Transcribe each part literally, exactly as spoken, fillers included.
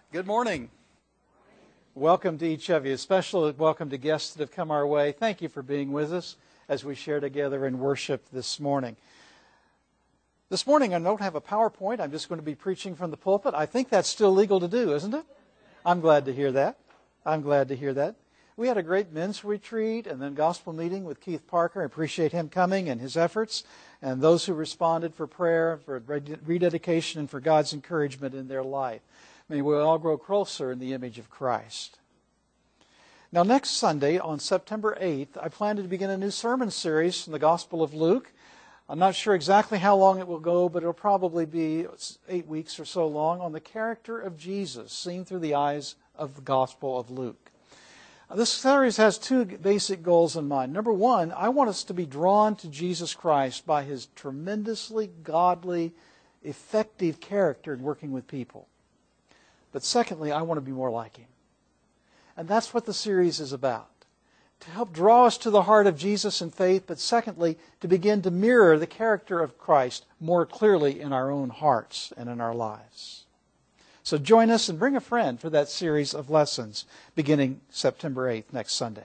Good morning. Welcome to each of you. A special welcome to guests that have come our way. Thank you for being with us as we share together in worship this morning. This morning I don't have a PowerPoint. I'm just going to be preaching from the pulpit. I think that's still legal to do, isn't it? I'm glad to hear that. I'm glad to hear that. We had a great men's retreat and then gospel meeting with Keith Parker. I appreciate him coming and his efforts, and those who responded for prayer, for rededication, and for God's encouragement in their life. May we all grow closer in the image of Christ. Now, next Sunday, on September eighth, I plan to begin a new sermon series from the Gospel of Luke. I'm not sure exactly how long it will go, but it'll probably be eight weeks or so long, on the character of Jesus, seen through the eyes of the Gospel of Luke. This series has two basic goals in mind. Number one, I want us to be drawn to Jesus Christ by His tremendously godly, effective character in working with people. But secondly, I want to be more like Him. And that's what the series is about. To help draw us to the heart of Jesus in faith, but secondly, to begin to mirror the character of Christ more clearly in our own hearts and in our lives. So join us and bring a friend for that series of lessons beginning September eighth, next Sunday.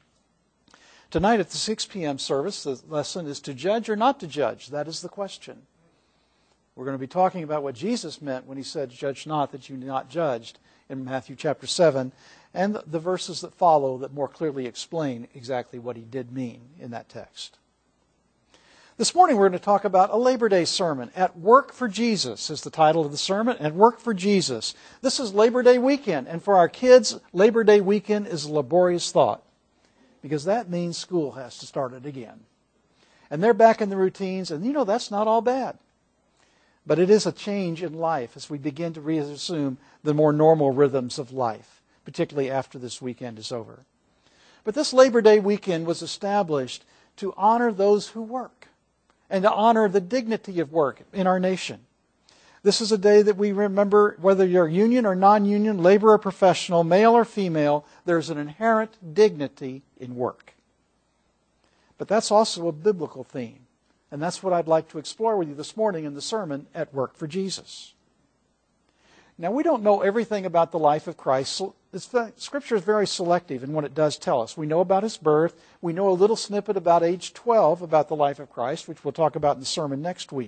Tonight at the six p.m. service, the lesson is to judge or not to judge. That is the question. We're going to be talking about what Jesus meant when He said, "Judge not that you be not judged," in Matthew chapter seven, and the verses that follow that more clearly explain exactly what He did mean in that text. This morning we're going to talk about a Labor Day sermon. At Work for Jesus is the title of the sermon. At Work for Jesus. This is Labor Day weekend, and for our kids, Labor Day weekend is a laborious thought, because that means school has to start it again. And they're back in the routines, and you know, that's not all bad. But it is a change in life as we begin to reassume the more normal rhythms of life, particularly after this weekend is over. But this Labor Day weekend was established to honor those who work and to honor the dignity of work in our nation. This is a day that we remember, whether you're union or non-union, labor or professional, male or female, there's an inherent dignity in work. But that's also a biblical theme. And that's what I'd like to explore with you this morning in the sermon, At Work for Jesus. Now, we don't know everything about the life of Christ. Scripture is very selective in what it does tell us. We know about His birth. We know a little snippet about age twelve about the life of Christ, which we'll talk about in the sermon next week.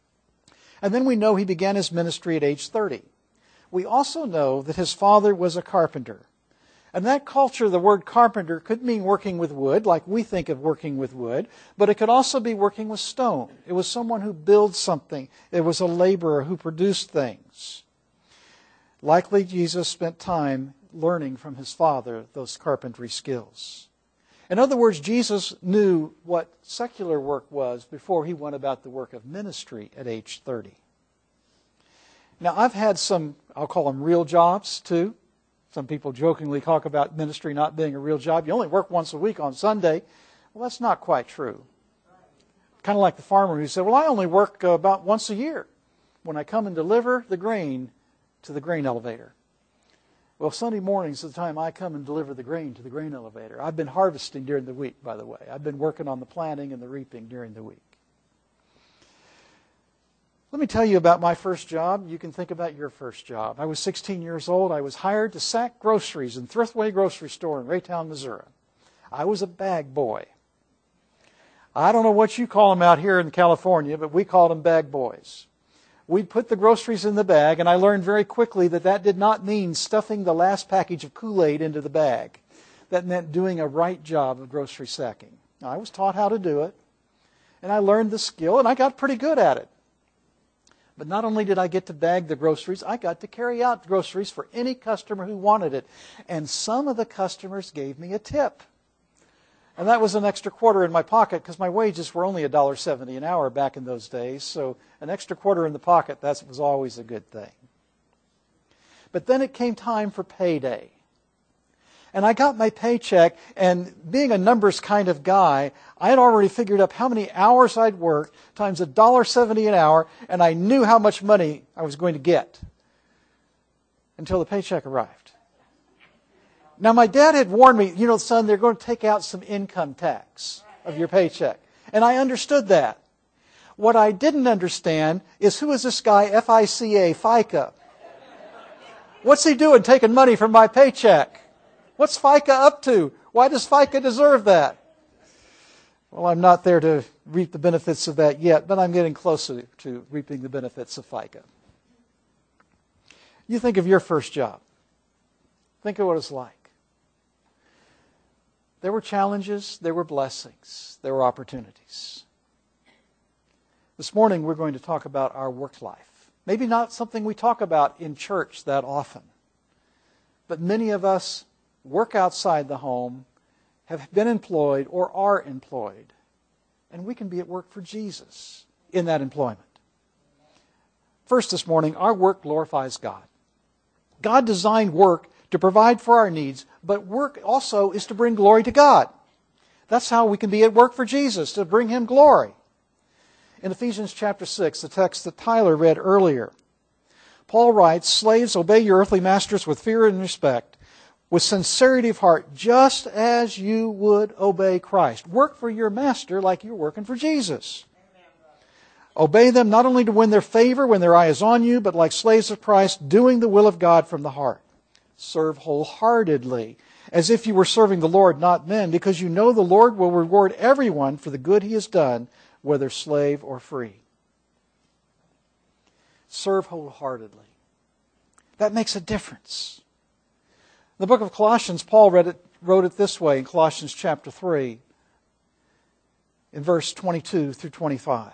And then we know He began His ministry at age thirty. We also know that His father was a carpenter. And that culture, the word carpenter could mean working with wood, like we think of working with wood, but it could also be working with stone. It was someone who builds something. It was a laborer who produced things. Likely Jesus spent time learning from His father those carpentry skills. In other words, Jesus knew what secular work was before He went about the work of ministry at age thirty. Now, I've had some, I'll call them real jobs too. Some people jokingly talk about ministry not being a real job. You only work once a week on Sunday. Well, that's not quite true. Kind of like the farmer who said, well, I only work uh, about once a year when I come and deliver the grain to the grain elevator. Well, Sunday mornings is the time I come and deliver the grain to the grain elevator. I've been harvesting during the week, by the way. I've been working on the planting and the reaping during the week. Let me tell you about my first job. You can think about your first job. I was sixteen years old. I was hired to sack groceries in Thriftway Grocery Store in Raytown, Missouri. I was a bag boy. I don't know what you call them out here in California, but we called them bag boys. We'd put the groceries in the bag, and I learned very quickly that that did not mean stuffing the last package of Kool-Aid into the bag. That meant doing a right job of grocery sacking. Now, I was taught how to do it, and I learned the skill, and I got pretty good at it. But not only did I get to bag the groceries, I got to carry out groceries for any customer who wanted it. And some of the customers gave me a tip. And that was an extra quarter in my pocket because my wages were only one dollar seventy an hour back in those days. So an extra quarter in the pocket, that was always a good thing. But then it came time for payday. And I got my paycheck, and being a numbers kind of guy, I had already figured up how many hours I'd worked times one dollar seventy an hour, and I knew how much money I was going to get until the paycheck arrived. Now, my dad had warned me, you know, son, they're going to take out some income tax of your paycheck. And I understood that. What I didn't understand is, who is this guy, F I C A, FICA? What's he doing taking money from my paycheck? What's FICA up to? Why does FICA deserve that? Well, I'm not there to reap the benefits of that yet, but I'm getting closer to reaping the benefits of FICA. You think of your first job. Think of what it's like. There were challenges, there were blessings, there were opportunities. This morning we're going to talk about our work life. Maybe not something we talk about in church that often, but many of us work outside the home, have been employed or are employed, and we can be at work for Jesus in that employment. First this morning, our work glorifies God. God designed work to provide for our needs, but work also is to bring glory to God. That's how we can be at work for Jesus, to bring Him glory. In Ephesians chapter six, the text that Tyler read earlier, Paul writes, "Slaves, obey your earthly masters with fear and respect, with sincerity of heart, just as you would obey Christ." Work for your master like you're working for Jesus. Obey them not only to win their favor when their eye is on you, but like slaves of Christ, doing the will of God from the heart. Serve wholeheartedly, as if you were serving the Lord, not men, because you know the Lord will reward everyone for the good he has done, whether slave or free. Serve wholeheartedly. That makes a difference. In the book of Colossians, Paul read it, wrote it this way in Colossians chapter three, in verse twenty-two through twenty-five.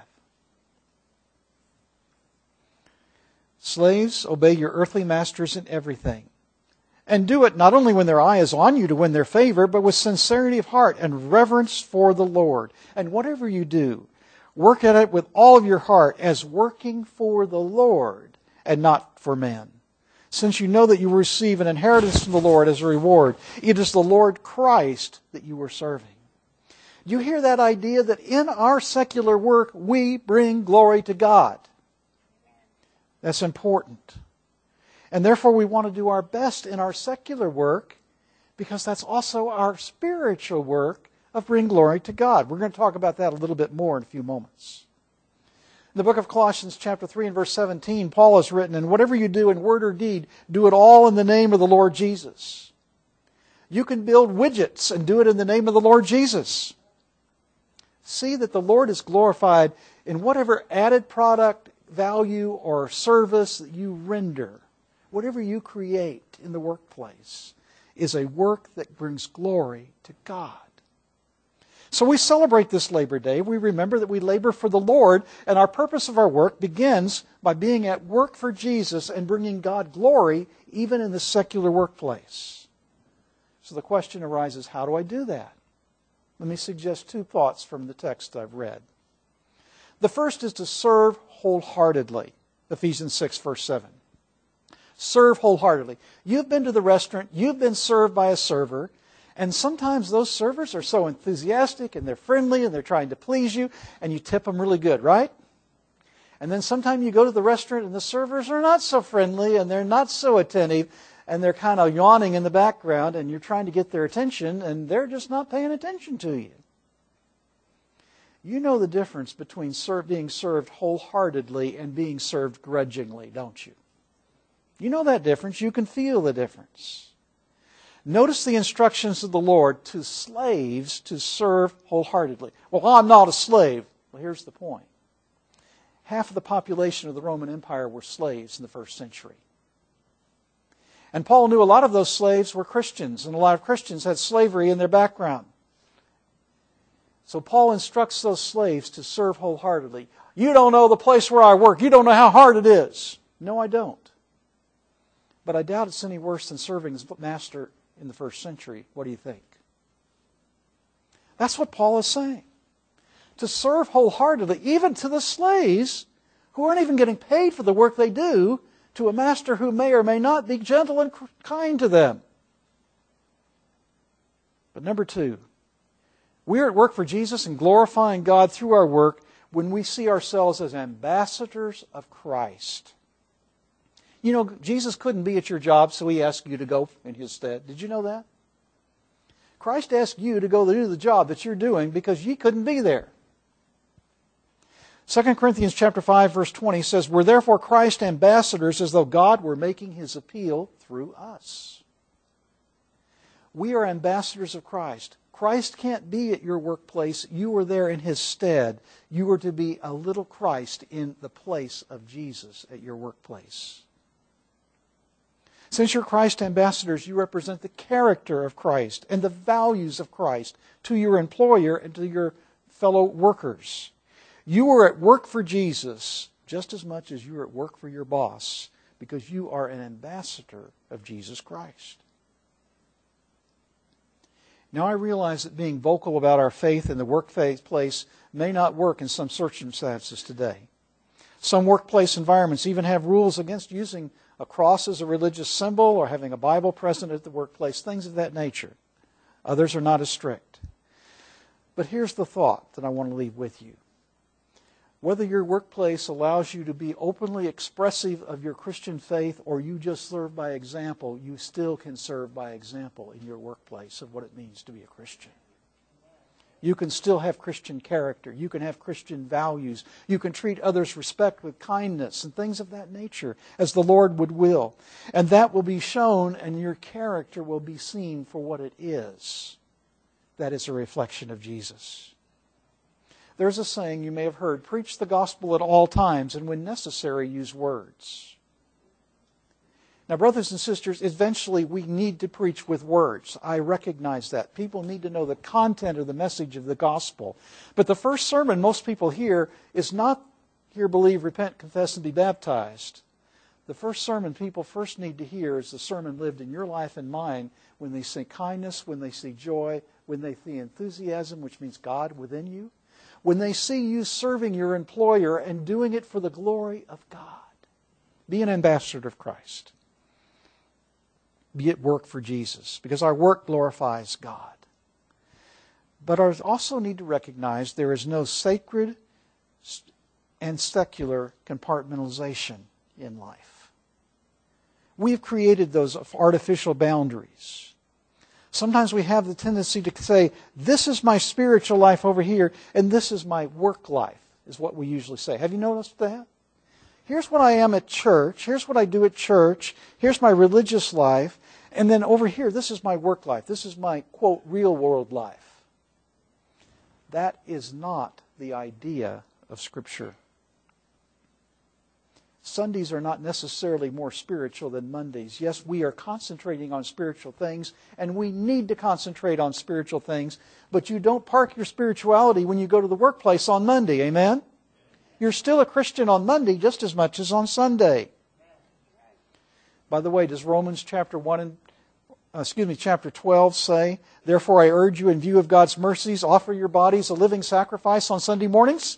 "Slaves, obey your earthly masters in everything, and do it not only when their eye is on you to win their favor, but with sincerity of heart and reverence for the Lord. And whatever you do, work at it with all of your heart, as working for the Lord and not for men, since you know that you will receive an inheritance from the Lord as a reward. It is the Lord Christ that you are serving." Do you hear that idea that in our secular work we bring glory to God? That's important. And therefore we want to do our best in our secular work, because that's also our spiritual work of bringing glory to God. We're going to talk about that a little bit more in a few moments. In the book of Colossians chapter three and verse seventeen, Paul has written, "And whatever you do in word or deed, do it all in the name of the Lord Jesus." You can build widgets and do it in the name of the Lord Jesus. See that the Lord is glorified in whatever added product, value, or service that you render. Whatever you create in the workplace is a work that brings glory to God. So we celebrate this Labor Day. We remember that we labor for the Lord, and our purpose of our work begins by being at work for Jesus and bringing God glory even in the secular workplace. So the question arises, how do I do that? Let me suggest two thoughts from the text I've read. The first is to serve wholeheartedly. Ephesians six, verse seven. Serve wholeheartedly. You've been to the restaurant, you've been served by a server, and sometimes those servers are so enthusiastic and they're friendly and they're trying to please you, and you tip them really good, right? And then sometimes you go to the restaurant and the servers are not so friendly and they're not so attentive, and they're kind of yawning in the background, and you're trying to get their attention and they're just not paying attention to you. You know the difference between serve, being served wholeheartedly and being served grudgingly, don't you? You know that difference. You can feel the difference. Notice the instructions of the Lord to slaves to serve wholeheartedly. Well, I'm not a slave. Well, here's the point. Half of the population of the Roman Empire were slaves in the first century. And Paul knew a lot of those slaves were Christians, and a lot of Christians had slavery in their background. So Paul instructs those slaves to serve wholeheartedly. You don't know the place where I work. You don't know how hard it is. No, I don't. But I doubt it's any worse than serving as master in the first century. What do you think? That's what Paul is saying. To serve wholeheartedly, even to the slaves who aren't even getting paid for the work they do, to a master who may or may not be gentle and kind to them. But number two, we're at work for Jesus and glorifying God through our work when we see ourselves as ambassadors of Christ. You know, Jesus couldn't be at your job, so He asked you to go in His stead. Did you know that? Christ asked you to go do the job that you're doing because He couldn't be there. Second Corinthians chapter five, verse twenty says, "We're therefore Christ's ambassadors, as though God were making His appeal through us." We are ambassadors of Christ. Christ can't be at your workplace. You are there in His stead. You are to be a little Christ in the place of Jesus at your workplace. Since you're Christ ambassadors, you represent the character of Christ and the values of Christ to your employer and to your fellow workers. You are at work for Jesus just as much as you are at work for your boss, because you are an ambassador of Jesus Christ. Now I realize that being vocal about our faith in the workplace may not work in some circumstances today. Some workplace environments even have rules against using a cross as a religious symbol or having a Bible present at the workplace, things of that nature. Others are not as strict. But here's the thought that I want to leave with you. Whether your workplace allows you to be openly expressive of your Christian faith or you just serve by example, you still can serve by example in your workplace of what it means to be a Christian. You can still have Christian character. You can have Christian values. You can treat others respect with kindness and things of that nature as the Lord would will. And that will be shown and your character will be seen for what it is. That is a reflection of Jesus. There's a saying you may have heard, preach the gospel at all times and when necessary use words. Now, brothers and sisters, eventually we need to preach with words. I recognize that. People need to know the content of the message of the gospel. But the first sermon most people hear is not hear, believe, repent, confess, and be baptized. The first sermon people first need to hear is the sermon lived in your life and mine when they see kindness, when they see joy, when they see enthusiasm, which means God within you, when they see you serving your employer and doing it for the glory of God. Be an ambassador of Christ. Be at work for Jesus, because our work glorifies God. But I also need to recognize there is no sacred and secular compartmentalization in life. We've created those artificial boundaries. Sometimes we have the tendency to say, this is my spiritual life over here, and this is my work life, is what we usually say. Have you noticed that? Here's what I am at church. Here's what I do at church. Here's my religious life. And then over here, this is my work life. This is my, quote, real world life. That is not the idea of Scripture. Sundays are not necessarily more spiritual than Mondays. Yes, we are concentrating on spiritual things, and we need to concentrate on spiritual things, but you don't park your spirituality when you go to the workplace on Monday. Amen? You're still a Christian on Monday just as much as on Sunday. By the way, does Romans chapter one and uh, excuse me, chapter twelve say, "Therefore I urge you in view of God's mercies, offer your bodies a living sacrifice on Sunday mornings"?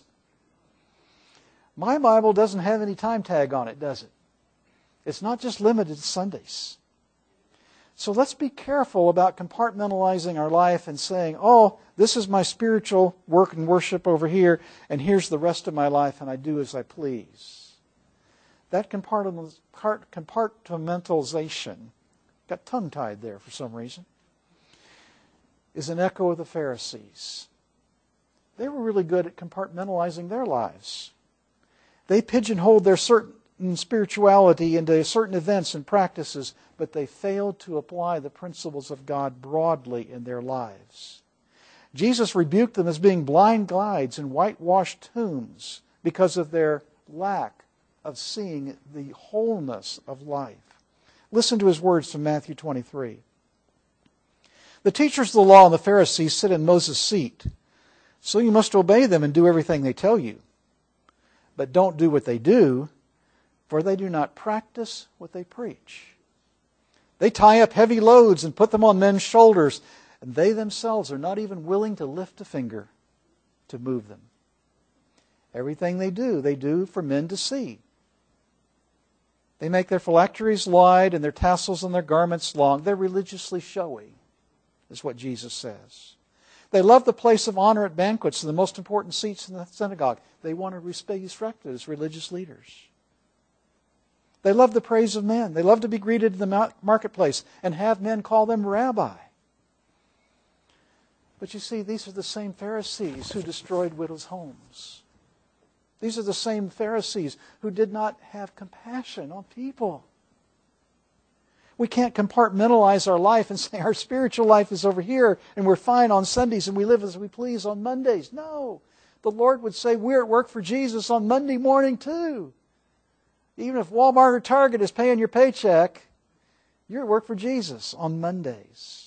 My Bible doesn't have any time tag on it, does it? It's not just limited to Sundays. So let's be careful about compartmentalizing our life and saying, oh, this is my spiritual work and worship over here, and here's the rest of my life, and I do as I please. That compartmentalization, got tongue-tied there for some reason, is an echo of the Pharisees. They were really good at compartmentalizing their lives. They pigeonholed their certain spirituality into certain events and practices, but they failed to apply the principles of God broadly in their lives. Jesus rebuked them as being blind guides and whitewashed tombs because of their lack of seeing the wholeness of life. Listen to his words from Matthew twenty-three. "The teachers of the law and the Pharisees sit in Moses' seat, so you must obey them and do everything they tell you. But don't do what they do, for they do not practice what they preach. They tie up heavy loads and put them on men's shoulders, and they themselves are not even willing to lift a finger to move them. Everything they do, they do for men to see. They make their phylacteries wide and their tassels on their garments long. They're religiously showy, is what Jesus says. They love the place of honor at banquets and the most important seats in the synagogue. They want to be respected as religious leaders. They love the praise of men. They love to be greeted in the marketplace and have men call them rabbi. But you see, these are the same Pharisees who destroyed widows' homes. These are the same Pharisees who did not have compassion on people. We can't compartmentalize our life and say our spiritual life is over here and we're fine on Sundays and we live as we please on Mondays. No. The Lord would say we're at work for Jesus on Monday morning too. Even if Walmart or Target is paying your paycheck, you're at work for Jesus on Mondays.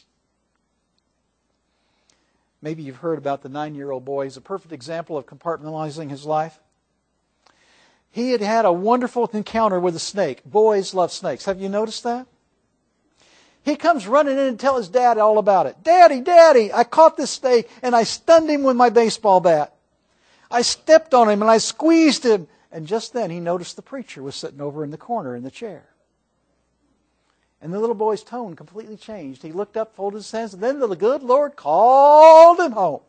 Maybe you've heard about the nine-year-old boy. He's a perfect example of compartmentalizing his life. He had had a wonderful encounter with a snake. Boys love snakes. Have you noticed that? He comes running in and tells his dad all about it. Daddy, Daddy, I caught this snake and I stunned him with my baseball bat. I stepped on him and I squeezed him. And just then he noticed the preacher was sitting over in the corner in the chair. And the little boy's tone completely changed. He looked up, folded his hands, and then the good Lord called him home.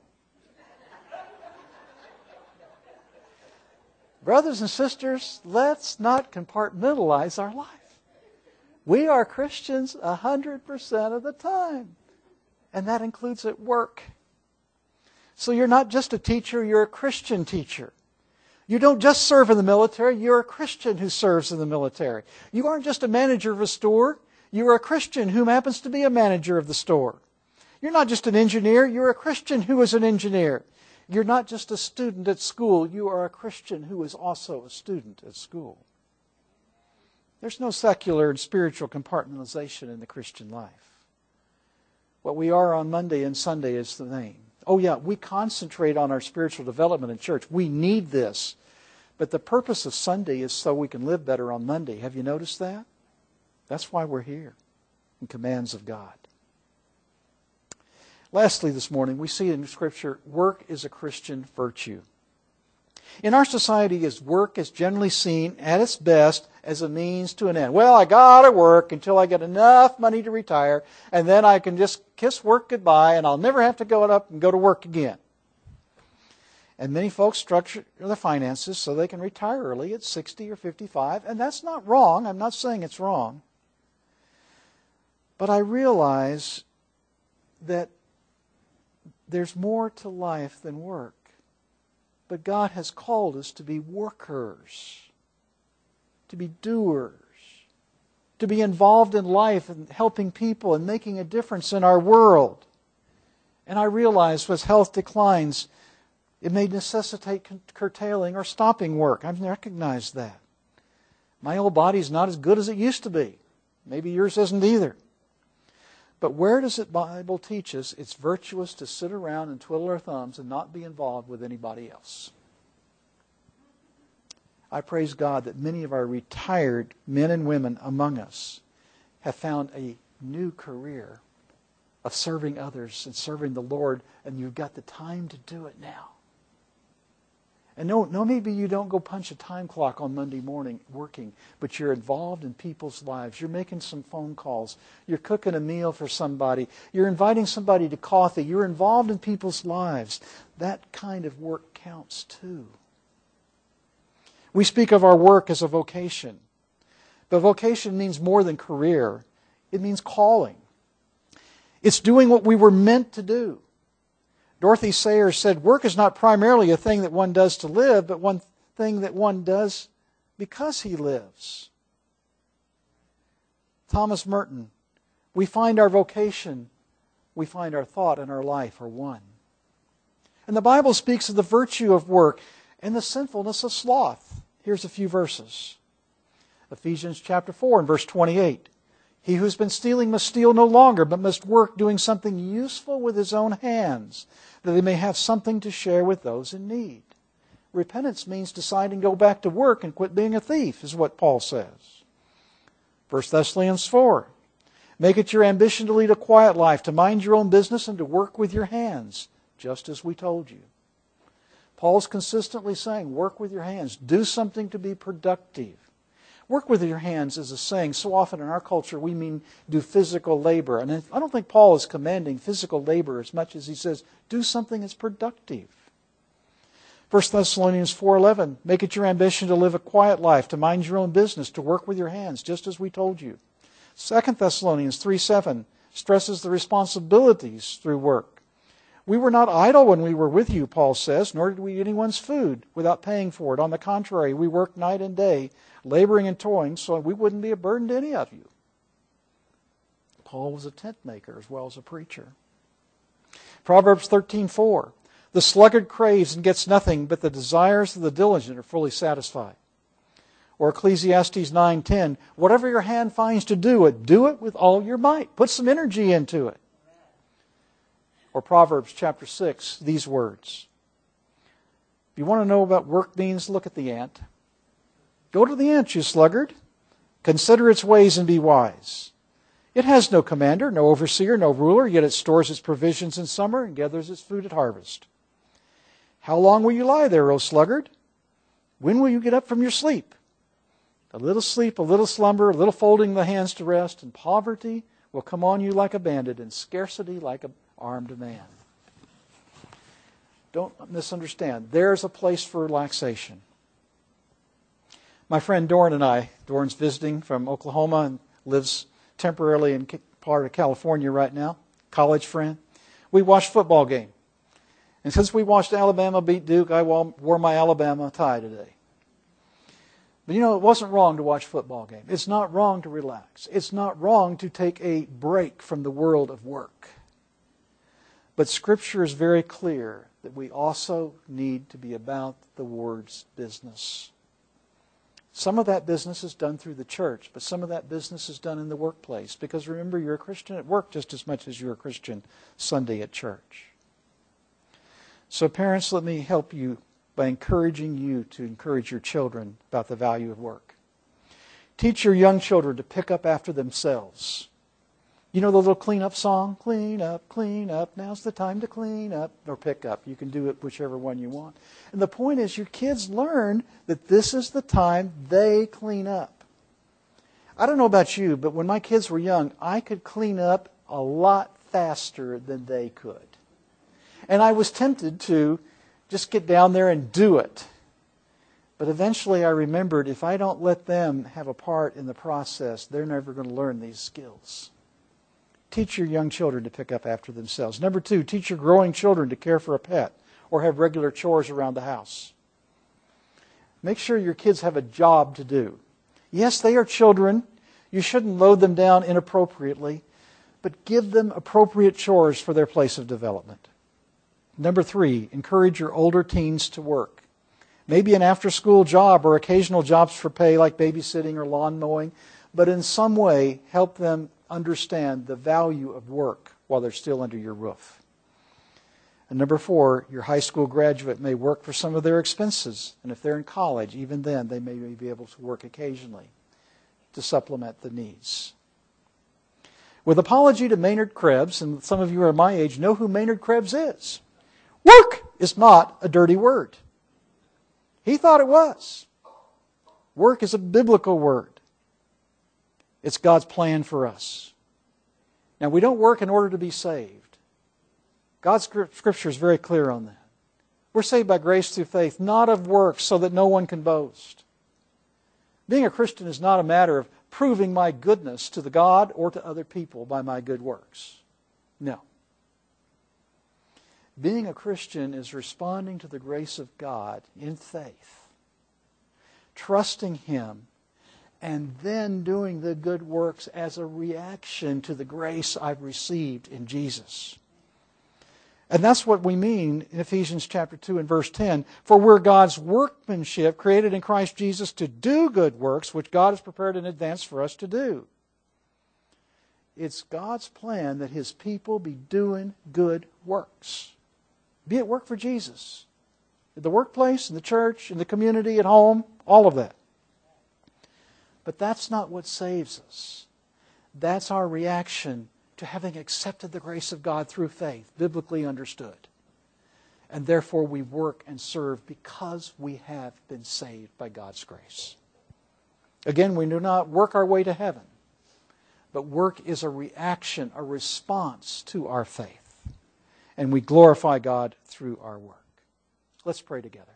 Brothers and sisters, let's not compartmentalize our life. We are Christians one hundred percent of the time. And that includes at work. So you're not just a teacher, you're a Christian teacher. You don't just serve in the military, you're a Christian who serves in the military. You aren't just a manager of a store, you're a Christian who happens to be a manager of the store. You're not just an engineer, you're a Christian who is an engineer. You're not just a student at school, you are a Christian who is also a student at school. There's no secular and spiritual compartmentalization in the Christian life. What we are on Monday and Sunday is the name. Oh yeah, we concentrate on our spiritual development in church. We need this. But the purpose of Sunday is so we can live better on Monday. Have you noticed that? That's why we're here, in commands of God. Lastly this morning, we see in Scripture, work is a Christian virtue. In our society, as work is generally seen at its best as a means to an end. Well, I got to work until I get enough money to retire, and then I can just kiss work goodbye, and I'll never have to go up and go to work again. And many folks structure their finances so they can retire early at sixty or fifty-five, and that's not wrong. I'm not saying it's wrong. But I realize that there's more to life than work. But God has called us to be workers, to be doers, to be involved in life and helping people and making a difference in our world. And I realize as health declines, it may necessitate curtailing or stopping work. I've recognized that. My old body's not as good as it used to be. Maybe yours isn't either. But where does the Bible teach us it's virtuous to sit around and twiddle our thumbs and not be involved with anybody else? I praise God that many of our retired men and women among us have found a new career of serving others and serving the Lord, and you've got the time to do it now. And no, no, maybe you don't go punch a time clock on Monday morning working, but you're involved in people's lives. You're making some phone calls. You're cooking a meal for somebody. You're inviting somebody to coffee. You're involved in people's lives. That kind of work counts too. We speak of our work as a vocation. But vocation means more than career. It means calling. It's doing what we were meant to do. Dorothy Sayers said, work is not primarily a thing that one does to live, but one thing that one does because he lives. Thomas Merton, we find our vocation, we find our thought and our life are one. And the Bible speaks of the virtue of work and the sinfulness of sloth. Here's a few verses. Ephesians chapter four and verse twenty-eight. He who's been stealing must steal no longer, but must work doing something useful with his own hands, that they may have something to share with those in need. Repentance means deciding to go back to work and quit being a thief, is what Paul says. First Thessalonians four. Make it your ambition to lead a quiet life, to mind your own business, and to work with your hands, just as we told you. Paul's consistently saying, work with your hands. Do something to be productive. Work with your hands is a saying. So often in our culture we mean do physical labor. And I don't think Paul is commanding physical labor as much as he says do something that's productive. First Thessalonians four eleven, make it your ambition to live a quiet life, to mind your own business, to work with your hands, just as we told you. Second Thessalonians three seven stresses the responsibilities through work. We were not idle when we were with you, Paul says, nor did we eat anyone's food without paying for it. On the contrary, we worked night and day, laboring and toiling, so we wouldn't be a burden to any of you. Paul was a tent maker as well as a preacher. Proverbs thirteen four. The sluggard craves and gets nothing, but the desires of the diligent are fully satisfied. Or Ecclesiastes nine ten. Whatever your hand finds to do it, do it with all your might. Put some energy into it. Or Proverbs chapter six, these words. If you want to know what work means, look at the ant. Go to the ant, you sluggard. Consider its ways and be wise. It has no commander, no overseer, no ruler, yet it stores its provisions in summer and gathers its food at harvest. How long will you lie there, O sluggard? When will you get up from your sleep? A little sleep, a little slumber, a little folding the hands to rest, and poverty will come on you like a bandit, and scarcity like an armed man. Don't misunderstand. There's a place for relaxation. My friend Doran and I, Doran's visiting from Oklahoma and lives temporarily in part of California right now, college friend. We watched football game. And since we watched Alabama beat Duke, I wore my Alabama tie today. But you know, it wasn't wrong to watch a football game. It's not wrong to relax. It's not wrong to take a break from the world of work. But Scripture is very clear that we also need to be about the Word's business. Some of that business is done through the church, but some of that business is done in the workplace. Because remember, you're a Christian at work just as much as you're a Christian Sunday at church. So parents, let me help you by encouraging you to encourage your children about the value of work. Teach your young children to pick up after themselves. You know the little clean-up song? Clean up, clean up, now's the time to clean up. Or pick up. You can do it whichever one you want. And the point is, your kids learn that this is the time they clean up. I don't know about you, but when my kids were young, I could clean up a lot faster than they could. And I was tempted to just get down there and do it. But eventually I remembered, if I don't let them have a part in the process, they're never going to learn these skills. Teach your young children to pick up after themselves. Number two, teach your growing children to care for a pet or have regular chores around the house. Make sure your kids have a job to do. Yes, they are children. You shouldn't load them down inappropriately, but give them appropriate chores for their place of development. Number three, encourage your older teens to work. Maybe an after-school job or occasional jobs for pay like babysitting or lawn mowing, but in some way help them understand the value of work while they're still under your roof. And number four, your high school graduate may work for some of their expenses. And if they're in college, even then, they may be able to work occasionally to supplement the needs. With apology to Maynard Krebs, and some of you are my age know who Maynard Krebs is. Work is not a dirty word. He thought it was. Work is a biblical word. It's God's plan for us. Now, we don't work in order to be saved. God's Scripture is very clear on that. We're saved by grace through faith, not of works, so that no one can boast. Being a Christian is not a matter of proving my goodness to the God or to other people by my good works. No. Being a Christian is responding to the grace of God in faith, trusting Him, and then doing the good works as a reaction to the grace I've received in Jesus. And that's what we mean in Ephesians chapter two and verse ten. For we're God's workmanship, created in Christ Jesus to do good works, which God has prepared in advance for us to do. It's God's plan that His people be doing good works. Be at work for Jesus. In the workplace, in the church, in the community, at home, all of that. But that's not what saves us. That's our reaction to having accepted the grace of God through faith, biblically understood. And therefore we work and serve because we have been saved by God's grace. Again, we do not work our way to heaven, but work is a reaction, a response to our faith. And we glorify God through our work. Let's pray together.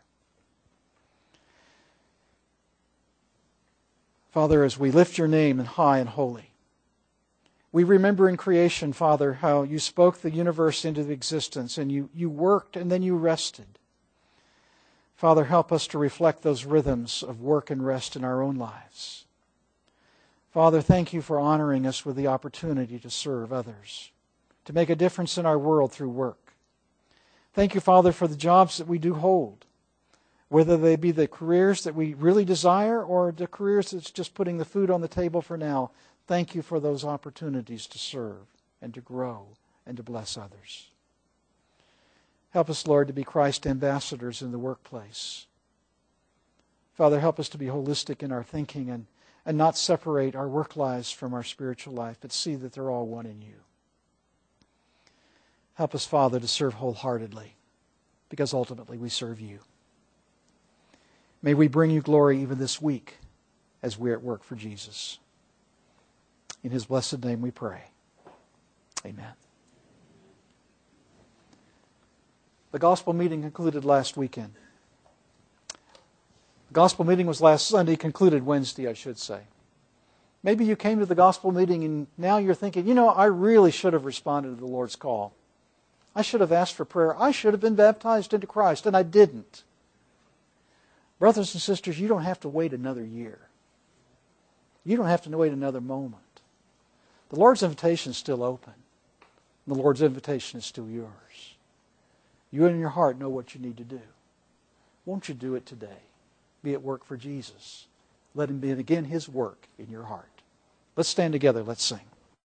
Father, as we lift your name in high and holy, We remember in creation, Father, how you spoke the universe into existence and you, you worked and then you rested. Father, help us to reflect those rhythms of work and rest in our own lives. Father, thank you for honoring us with the opportunity to serve others, to make a difference in our world through work. Thank you, Father, for the jobs that we do hold, whether they be the careers that we really desire or the careers that's just putting the food on the table for now. Thank you for those opportunities to serve and to grow and to bless others. Help us, Lord, to be Christ ambassadors in the workplace. Father, help us to be holistic in our thinking and, and not separate our work lives from our spiritual life, but see that they're all one in you. Help us, Father, to serve wholeheartedly, because ultimately we serve you. May we bring you glory even this week as we're at work for Jesus. In His blessed name we pray. Amen. The gospel meeting concluded last weekend. The gospel meeting was last Sunday, concluded Wednesday, I should say. Maybe you came to the gospel meeting and now you're thinking, you know, I really should have responded to the Lord's call. I should have asked for prayer. I should have been baptized into Christ, and I didn't. Brothers and sisters, you don't have to wait another year. You don't have to wait another moment. The Lord's invitation is still open. The Lord's invitation is still yours. You in your heart know what you need to do. Won't you do it today? Be at work for Jesus. Let Him begin His work in your heart. Let's stand together. Let's sing.